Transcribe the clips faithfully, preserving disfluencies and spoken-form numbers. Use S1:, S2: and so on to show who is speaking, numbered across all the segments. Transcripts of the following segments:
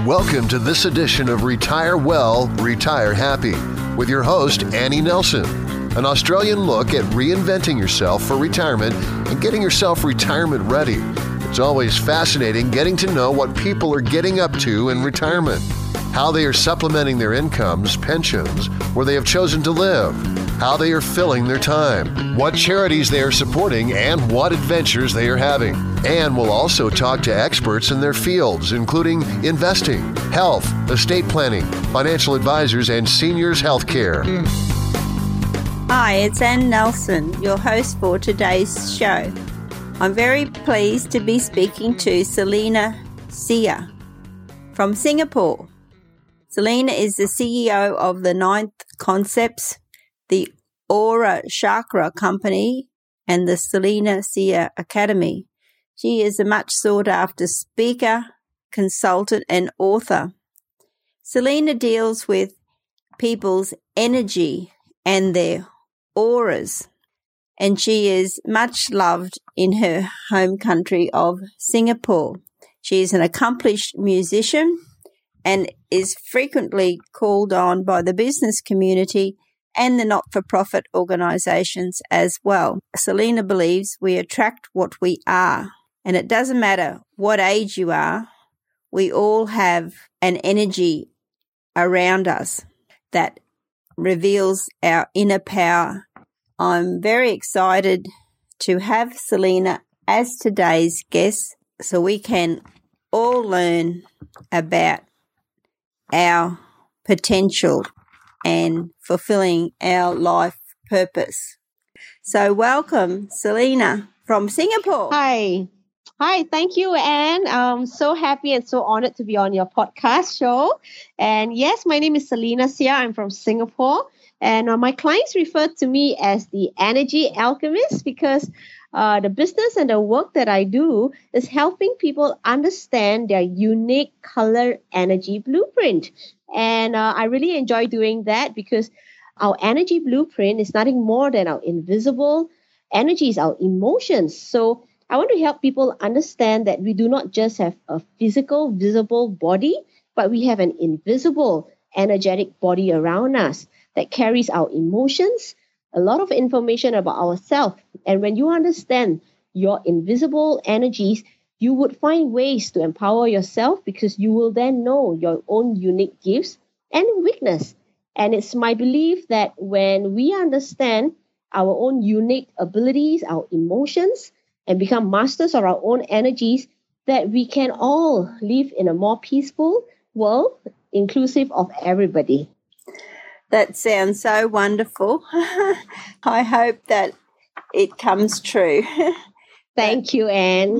S1: Welcome to this edition of Retire Well, Retire Happy with your host, Annie Nelson. An Australian look at reinventing yourself for retirement and getting yourself retirement ready. It's always fascinating getting to know what people are getting up to in retirement, how they are supplementing their incomes, pensions, where they have chosen to live, how they are filling their time, what charities they are supporting, and what adventures they are having. And we'll also talk to experts in their fields, including investing, health, estate planning, financial advisors, and seniors healthcare.
S2: Hi, it's Ann Nelson, your host for today's show. I'm very pleased to be speaking to Selena Seah from Singapore. Selena is the C E O of the Ninth Concepts, the Aura Chakra Company, and the Selena Seah Academy. She is a much sought-after speaker, consultant, and author. Selena deals with people's energy and their auras, and she is much loved in her home country of Singapore. She is an accomplished musician and is frequently called on by the business community and the not-for-profit organisations as well. Selena believes we attract what we are, and it doesn't matter what age you are, we all have an energy around us that reveals our inner power. I'm very excited to have Selena as today's guest so we can all learn about our potential and fulfilling our life purpose. So welcome, Selena from Singapore.
S3: Hi. Hi, thank you, Anne. I'm so happy and so honored to be on your podcast show. And yes, my name is Selena Seah. I'm from Singapore. And uh, my clients refer to me as the energy alchemist because uh, the business and the work that I do is helping people understand their unique color energy blueprint. And uh, I really enjoy doing that because our energy blueprint is nothing more than our invisible energies, our emotions. So I want to help people understand that we do not just have a physical, visible body, but we have an invisible, energetic body around us that carries our emotions, a lot of information about ourselves. And when you understand your invisible energies, you would find ways to empower yourself because you will then know your own unique gifts and weakness. And it's my belief that when we understand our own unique abilities, our emotions, and become masters of our own energies, that we can all live in a more peaceful world, inclusive of everybody.
S2: That sounds so wonderful. I hope that it comes true.
S3: Thank you, Anne.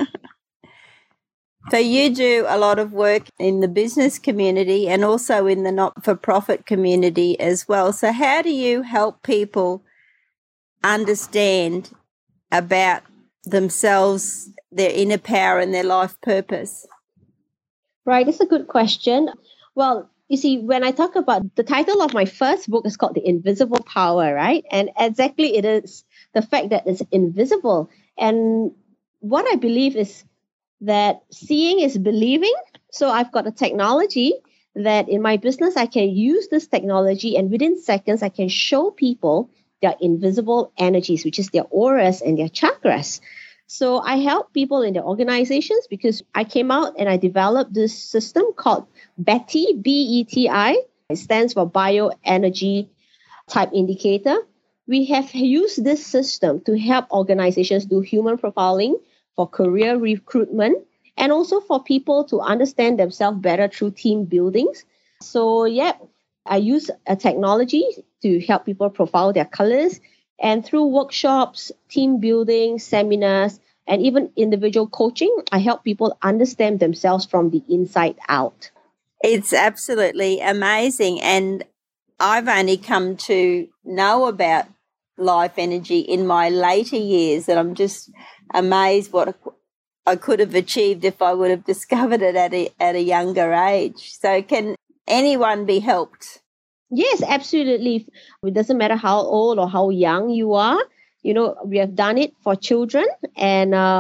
S2: So you do a lot of work in the business community and also in the not-for-profit community as well. So how do you help people understand about themselves, their inner power and their life purpose?
S3: Right, it's a good question. Well, you see, when I talk about the title of my first book is called The Invisible Power, right? And exactly it is the fact that it's invisible. And what I believe is that seeing is believing. So I've got a technology that in my business, I can use this technology and within seconds, I can show people their invisible energies, which is their auras and their chakras. So I help people in their organizations because I came out and I developed this system called BETI, B E T I. It stands for Bioenergy Type Indicator. We have used this system to help organizations do human profiling for career recruitment and also for people to understand themselves better through team buildings. So, yeah, I use a technology to help people profile their colors. And through workshops, team building, seminars, and even individual coaching, I help people understand themselves from the inside out.
S2: It's absolutely amazing. And I've only come to know about life energy in my later years, and I'm just amazed what I could have achieved if I would have discovered it at a, at a younger age. So can anyone be helped?
S3: Yes, absolutely. It doesn't matter how old or how young you are. You know, we have done it for children. And uh,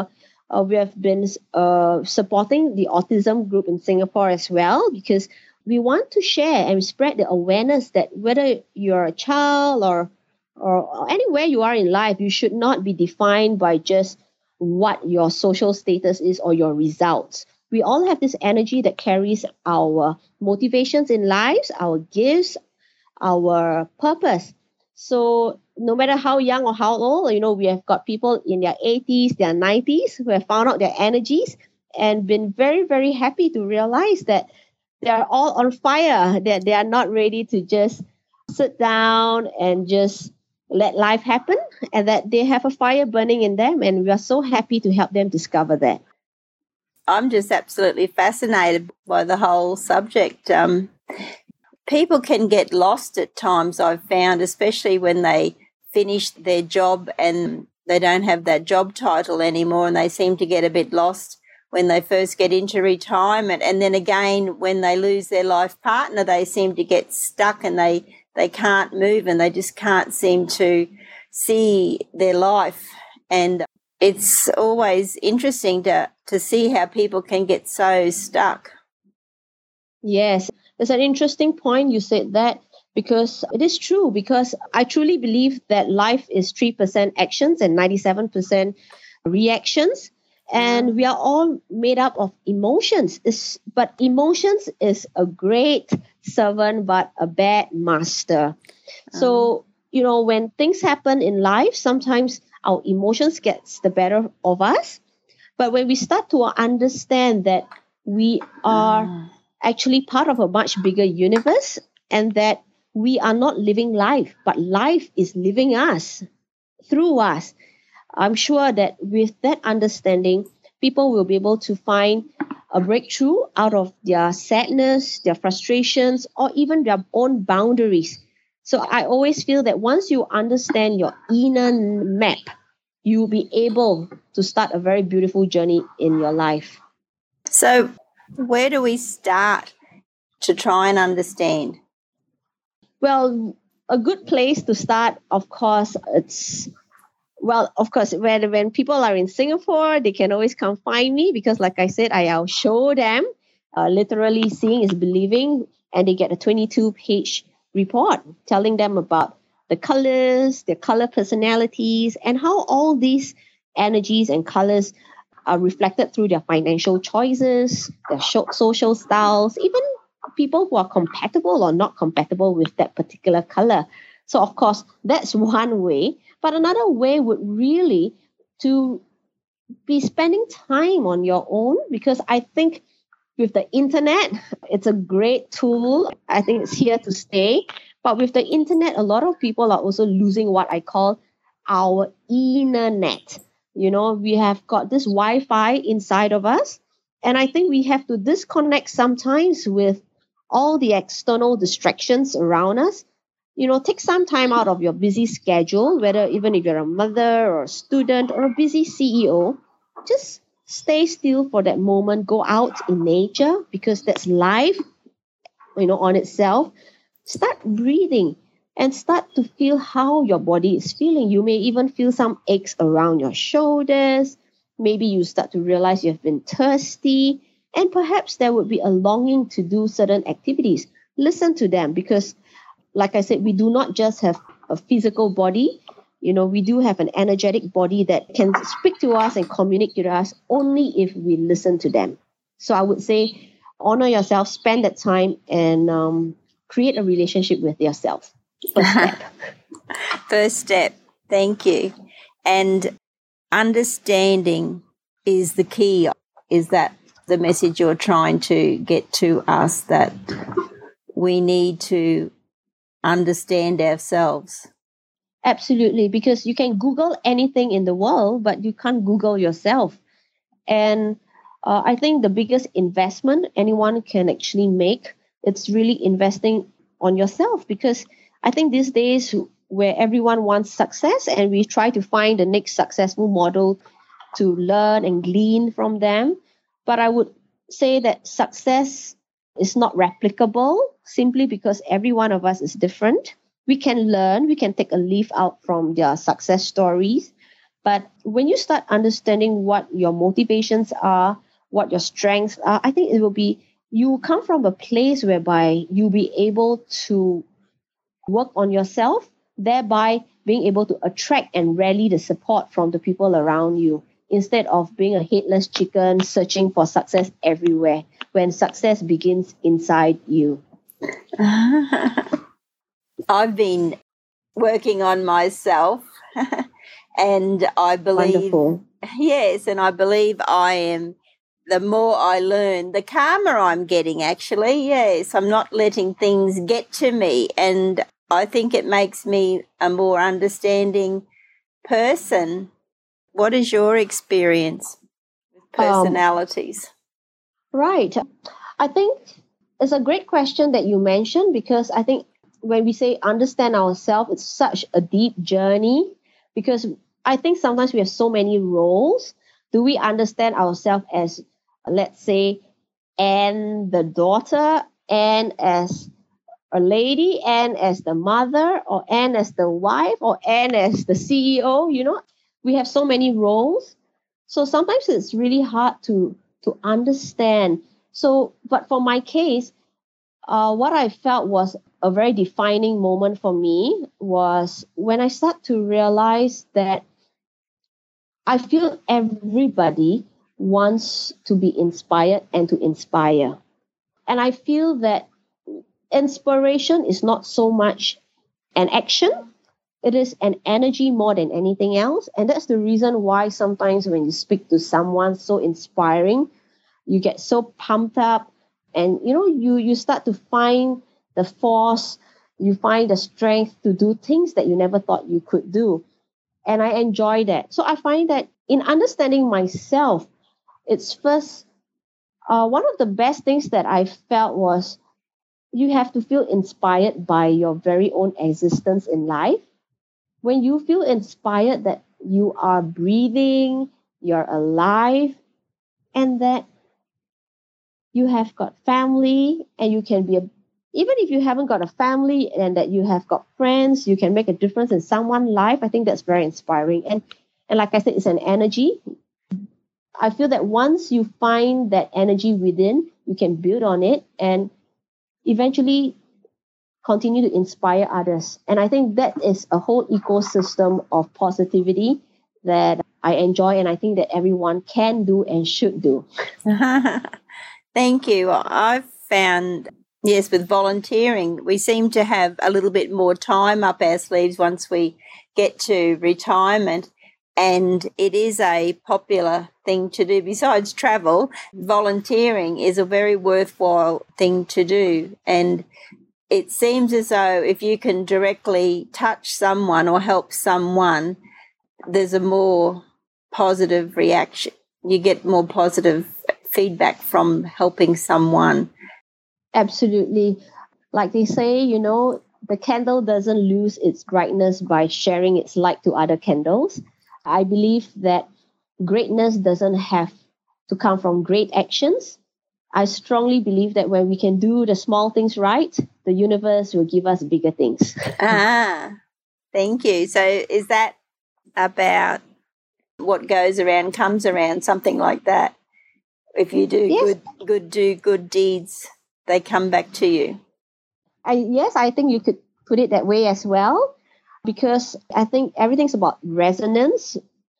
S3: uh, we have been uh, supporting the autism group in Singapore as well, because we want to share and spread the awareness that whether you're a child or, or or anywhere you are in life, you should not be defined by just what your social status is or your results. We all have this energy that carries our motivations in lives, our gifts, our purpose. So no matter how young or how old, you know, we have got people in their eighties, their nineties who have found out their energies and been very, very happy to realize that they are all on fire, that they are not ready to just sit down and just let life happen, and that they have a fire burning in them. And we are so happy to help them discover that.
S2: I'm just absolutely fascinated by the whole subject. Um, people can get lost at times, I've found, especially when they finish their job and they don't have that job title anymore, and they seem to get a bit lost when they first get into retirement. And then again, when they lose their life partner, they seem to get stuck and they, they can't move and they just can't seem to see their life. And it's always interesting to, to see how people can get so stuck.
S3: Yes, it's an interesting point you said that, because it is true, because I truly believe that life is three percent actions and ninety-seven percent reactions. And we are all made up of emotions. It's, but emotions is a great servant, but a bad master. Um. So, you know, when things happen in life, sometimes our emotions gets the better of us. But when we start to understand that we are um. actually part of a much bigger universe, and that we are not living life, but life is living us through us, I'm sure that with that understanding, people will be able to find a breakthrough out of their sadness, their frustrations, or even their own boundaries. So I always feel that once you understand your inner map, you'll be able to start a very beautiful journey in your life.
S2: So where do we start to try and understand?
S3: Well, a good place to start, of course, it's, well, of course, when, when people are in Singapore, they can always come find me, because like I said, I'll show them, uh, literally seeing is believing, and they get a twenty-two page report telling them about the colors, their color personalities, and how all these energies and colors are reflected through their financial choices, their social styles, even people who are compatible or not compatible with that particular color. So, of course, that's one way. But another way would really to be spending time on your own, because I think with the internet, it's a great tool. I think it's here to stay. But with the internet, a lot of people are also losing what I call our inner net. You know, we have got this Wi-Fi inside of us, and I think we have to disconnect sometimes with all the external distractions around us. You know, take some time out of your busy schedule, whether even if you're a mother or a student or a busy C E O, just stay still for that moment. Go out in nature, because that's life, you know, on itself. Start breathing and start to feel how your body is feeling. You may even feel some aches around your shoulders. Maybe you start to realize you've been thirsty, and perhaps there would be a longing to do certain activities. Listen to them, because like I said, we do not just have a physical body. You know, we do have an energetic body that can speak to us and communicate to us only if we listen to them. So I would say, honor yourself, spend that time, and um, create a relationship with yourself. First step.
S2: First step. Thank you. And understanding is the key. Is that the message you're trying to get to us, that we need to understand ourselves?
S3: Absolutely, because you can Google anything in the world, but you can't Google yourself. And uh, I think the biggest investment anyone can actually make, it's really investing on yourself, because I think these days where everyone wants success and we try to find the next successful model to learn and glean from them. But I would say that success is not replicable simply because every one of us is different. We can learn, we can take a leaf out from their success stories, But when you start understanding what your motivations are, what your strengths are, I think it will be, you come from a place whereby you'll be able to work on yourself, thereby being able to attract and rally the support from the people around you, instead of being a headless chicken searching for success everywhere, when success begins inside you.
S2: I've been working on myself and I believe,
S3: Wonderful.
S2: yes, and I believe I am, the more I learn, the calmer I'm getting, actually. Yes, I'm not letting things get to me, and I think it makes me a more understanding person. What is your experience with personalities?
S3: Um, right. I think it's a great question that you mentioned, because I think when we say understand ourselves, it's such a deep journey, because I think sometimes we have so many roles. Do we understand ourselves as, let's say, Anne the daughter, Anne as a lady, Anne as the mother, or Anne as the wife, or Anne as the C E O? You know, we have so many roles. So sometimes it's really hard to, to understand. So, but for my case, uh, what I felt was a very defining moment for me was when I start to realize that I feel everybody wants to be inspired and to inspire. And I feel that inspiration is not so much an action, it is an energy more than anything else. And that's the reason why sometimes when you speak to someone so inspiring, you get so pumped up, and you know, you you start to find the force, you find the strength to do things that you never thought you could do. And I enjoy that. So I find that in understanding myself, it's first, uh, one of the best things that I felt was you have to feel inspired by your very own existence in life. When you feel inspired that you are breathing, you're alive, and that you have got family, and you can be a, even if you haven't got a family, and that you have got friends, you can make a difference in someone's life. I think that's very inspiring. And and like I said, it's an energy. I feel that once you find that energy within, you can build on it and eventually continue to inspire others. And I think that is a whole ecosystem of positivity that I enjoy, and I think that everyone can do and should do.
S2: Thank you. I've found, yes, with volunteering, we seem to have a little bit more time up our sleeves once we get to retirement. And it is a popular thing to do. Besides travel, volunteering is a very worthwhile thing to do. And it seems as though if you can directly touch someone or help someone, there's a more positive reaction. You get more positive feedback from helping someone.
S3: Absolutely. Like they say, you know, the candle doesn't lose its brightness by sharing its light to other candles. I believe that greatness doesn't have to come from great actions. I strongly believe that when we can do the small things right, the universe will give us bigger things.
S2: Ah, thank you. So is that about what goes around comes around, something like that? If you do
S3: yes.
S2: good, good, do good deeds, they come back to you.
S3: I, yes, I think you could put it that way as well, because I think everything's about resonance.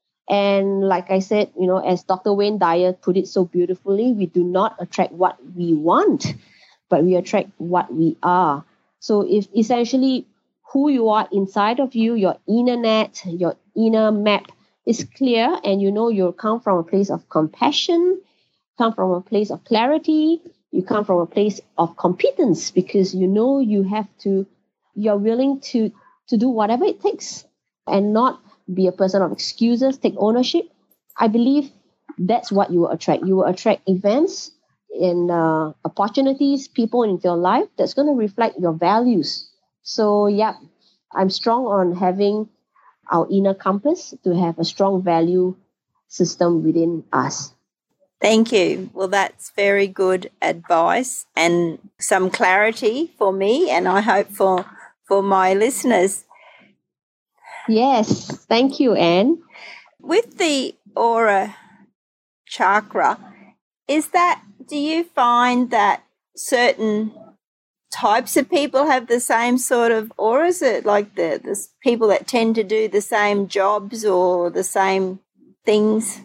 S3: And like I said, you know, as Doctor Wayne Dyer put it so beautifully, we do not attract what we want, but we attract what we are. So if essentially who you are inside of you, your inner net, your inner map is clear, and you know you come from a place of compassion, come from a place of clarity, you come from a place of competence, because you know you have to, you're willing to, to do whatever it takes and not be a person of excuses, take ownership. I believe that's what you will attract. You will attract events and uh, opportunities, people into your life that's going to reflect your values. So, yeah, I'm strong on having our inner compass to have a strong value system within us.
S2: Thank you. Well, that's very good advice and some clarity for me, and I hope for, for my listeners.
S3: Yes, thank you, Anne.
S2: With the aura chakra, is that, do you find that certain types of people have the same sort of aura? Is it like the, the people that tend to do the same jobs or the same things?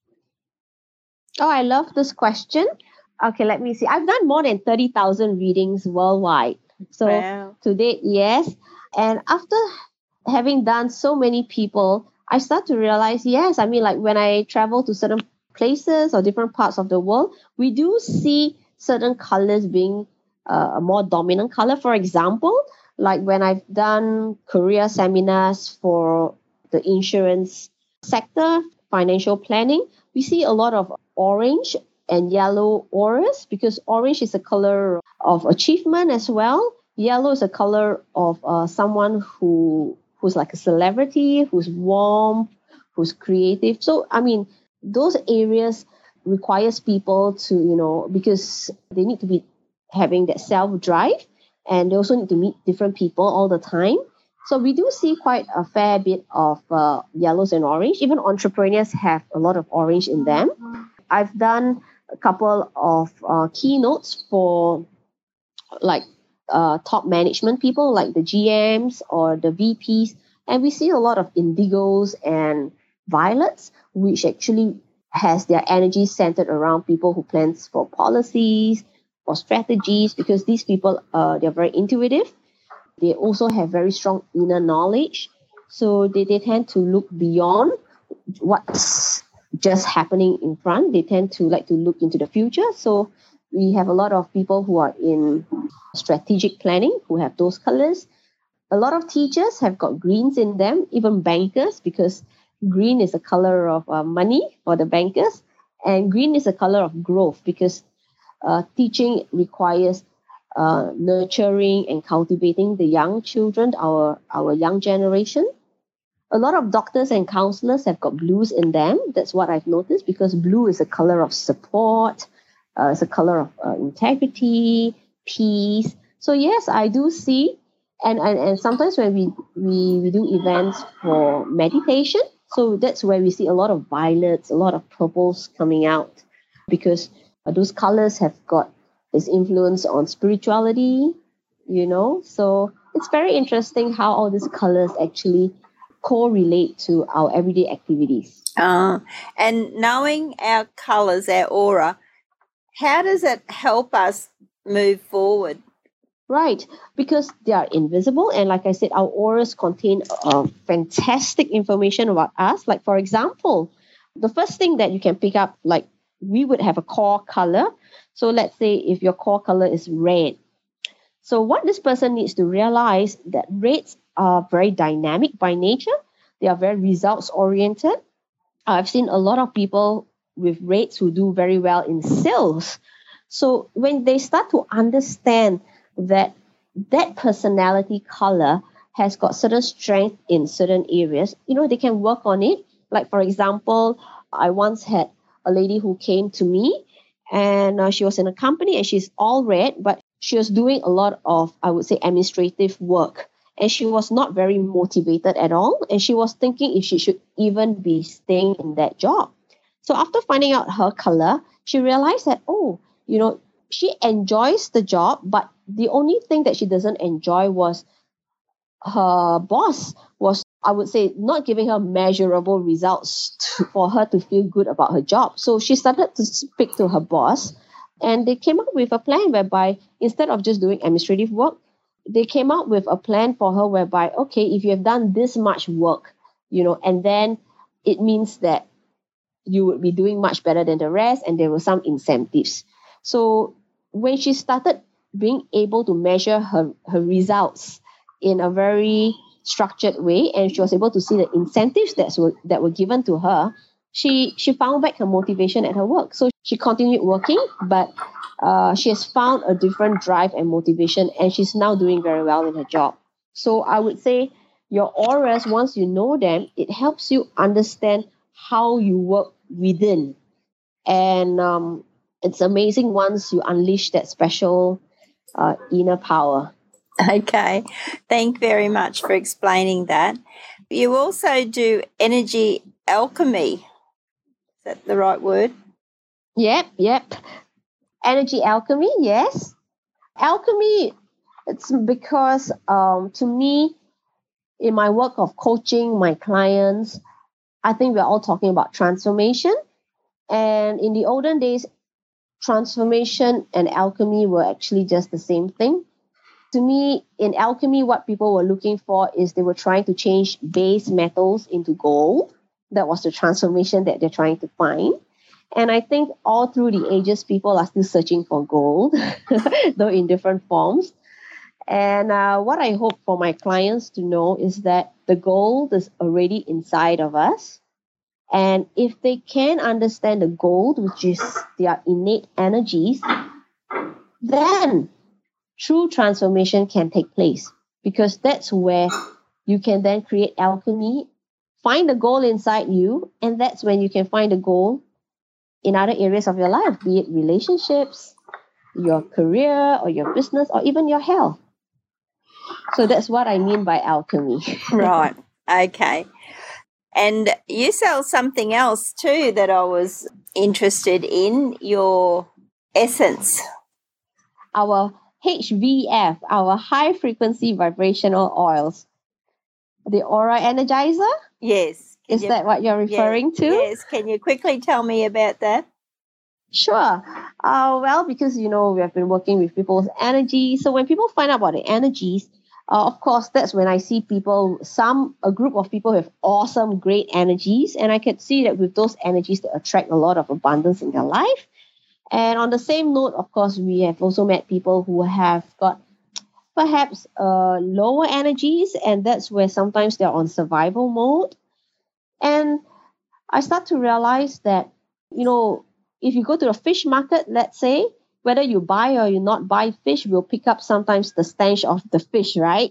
S3: Oh, I love this question. Okay, let me see. I've done more than thirty thousand readings worldwide. So
S2: Wow.
S3: to date, yes. And after having done so many people, I start to realize, yes, I mean, like when I travel to certain places or different parts of the world, we do see certain colors being uh, a more dominant color. For example, like when I've done career seminars for the insurance sector, financial planning, we see a lot of orange and yellow auras, because orange is a color of achievement as well. Yellow is a color of uh, someone who who's like a celebrity, who's warm, who's creative. So, I mean, those areas requires people to, you know, because they need to be having that self-drive, and they also need to meet different people all the time. So we do see quite a fair bit of uh, yellows and orange. Even entrepreneurs have a lot of orange in them. I've done a couple of uh, keynotes for like uh, top management people, like the G Ms or the V Ps, and we see a lot of indigos and violets, which actually has their energy centered around people who plans for policies, for strategies, because these people, uh, they're very intuitive. They also have very strong inner knowledge. So they, they tend to look beyond what's just happening in front. They tend to like to look into the future. So we have a lot of people who are in strategic planning who have those colors. A lot of teachers have got greens in them, even bankers, because green is a color of uh, money for the bankers. And green is a color of growth, because uh, teaching requires uh, nurturing and cultivating the young children, our, our young generation. A lot of doctors and counselors have got blues in them. That's what I've noticed, because blue is a color of support. Uh, it's a color of uh, integrity, peace. So yes, I do see, and, and, and sometimes when we, we, we do events for meditation, so that's where we see a lot of violets, a lot of purples coming out, because uh, those colors have got this influence on spirituality, you know. So it's very interesting how all these colors actually correlate to our everyday activities.
S2: Uh, and knowing our colours, our aura, how does it help us move forward?
S3: Right, because they are invisible, and like I said, our auras contain uh, fantastic information about us. Like, for example, the first thing that you can pick up, like we would have a core color. So let's say if your core color is red. So what this person needs to realize that reds are very dynamic by nature. They are very results oriented. I've seen a lot of people with reds who do very well in sales. So when they start to understand that that personality color has got certain strength in certain areas, you know, they can work on it. Like, for example, I once had a lady who came to me, and uh, she was in a company and she's all red, but she was doing a lot of, I would say, administrative work. And she was not very motivated at all. And she was thinking if she should even be staying in that job. So after finding out her color, she realized that, oh, you know, she enjoys the job, but the only thing that she doesn't enjoy was her boss was, I would say, not giving her measurable results to, for her to feel good about her job. So she started to speak to her boss, and they came up with a plan whereby instead of just doing administrative work, they came up with a plan for her whereby, okay, if you have done this much work, you know, and then it means that you would be doing much better than the rest, and there were some incentives. So when she started being able to measure her, her results in a very structured way, and she was able to see the incentives that were, that were given to her, she, she found back her motivation at her work. So she continued working, but uh, she has found a different drive and motivation, and she's now doing very well in her job. So I would say your auras, once you know them, it helps you understand how you work within. And um, it's amazing once you unleash that special uh, inner power.
S2: Okay, thank you very much for explaining that. You also do energy alchemy. Is that the right word?
S3: Yep, yep. Energy alchemy, yes. Alchemy, it's because um, to me, in my work of coaching my clients, I think we're all talking about transformation. And in the olden days, transformation and alchemy were actually just the same thing. To me, in alchemy, what people were looking for is they were trying to change base metals into gold. That was the transformation that they're trying to find. And I think all through the ages, people are still searching for gold, though in different forms. And uh, what I hope for my clients to know is that the gold is already inside of us. And if they can understand the gold, which is their innate energies, then true transformation can take place, because that's where you can then create alchemy, find the gold inside you, and that's when you can find the gold in other areas of your life, be it relationships, your career, or your business, or even your health. So that's what I mean by alchemy.
S2: Right. Okay. And you sell something else too that I was interested in, your essence.
S3: Our H V F, our high frequency vibrational oils. The Aura Energizer?
S2: Yes. Can
S3: Is
S2: you,
S3: that what you're referring
S2: yes,
S3: to?
S2: Yes. Can you quickly tell me about that?
S3: Sure. Uh, well, because, you know, we have been working with people's energy. So when people find out about the energies, uh, of course, that's when I see people, some, a group of people have awesome, great energies. And I can see that with those energies, they attract a lot of abundance in their life. And on the same note, of course, we have also met people who have got perhaps uh, lower energies. And that's where sometimes they're on survival mode. And I start to realize that, you know, if you go to the fish market, let's say, whether you buy or you not buy fish, we'll pick up sometimes the stench of the fish, right?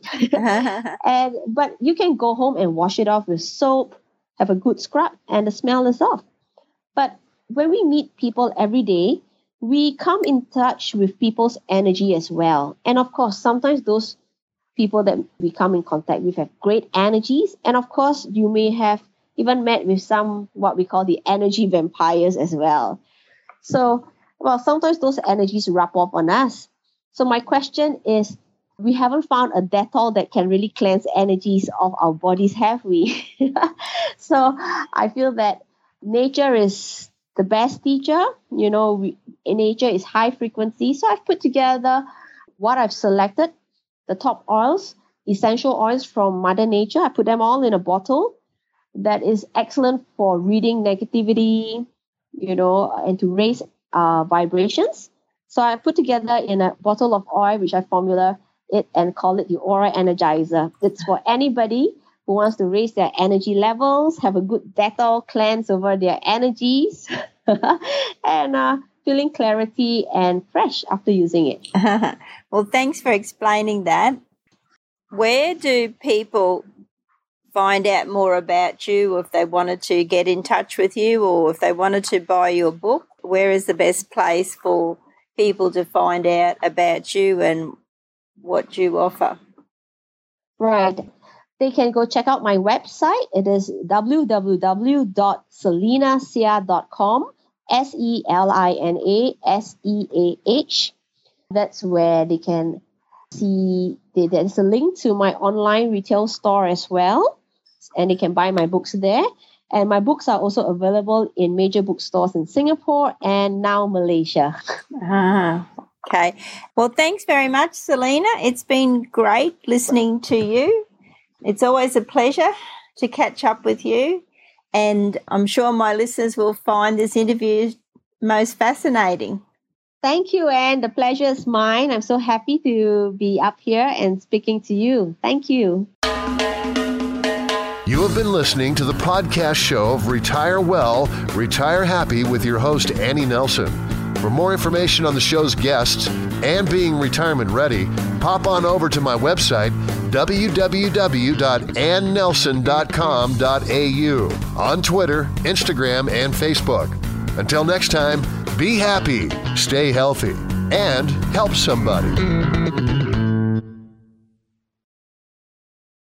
S3: and But you can go home and wash it off with soap, have a good scrub, and the smell is off. But when we meet people every day, we come in touch with people's energy as well. And of course, sometimes those people that we come in contact with have great energies. And of course, you may have even met with some, what we call the energy vampires as well. So, well, sometimes those energies rub off on us. So my question is, we haven't found a Dettol that can really cleanse energies of our bodies, have we? So I feel that nature is the best teacher. You know, we, nature is high frequency. So I've put together what I've selected, the top oils, essential oils from Mother Nature. I put them all in a bottle that is excellent for reading negativity, you know, and to raise uh, vibrations. So I put together in a bottle of oil, which I formula it and call it the Aura Energizer. It's for anybody who wants to raise their energy levels, have a good Dettol cleanse over their energies, and uh, feeling clarity and fresh after using it.
S2: Well, thanks for explaining that. Where do people find out more about you if they wanted to get in touch with you, or if they wanted to buy your book? Where is the best place for people to find out about you and what you offer?
S3: Right. They can go check out my website. It is w w w dot selina seah dot com, S E L I N A S E A H. That's where they can see, there's a link to my online retail store as well, and they can buy my books there. And my books are also available in major bookstores in Singapore and now Malaysia.
S2: Ah, okay. Well, thanks very much, Selina. It's been great listening to you. It's always a pleasure to catch up with you. And I'm sure my listeners will find this interview most fascinating.
S3: Thank you, Anne. The pleasure is mine. I'm so happy to be up here and speaking to you. Thank you.
S1: You have been listening to the podcast show of Retire Well, Retire Happy with your host, Annie Nelson. For more information on the show's guests and being retirement ready, pop on over to my website, w w w dot ann nelson dot com dot a u, on Twitter, Instagram, and Facebook. Until next time, be happy, stay healthy, and help somebody.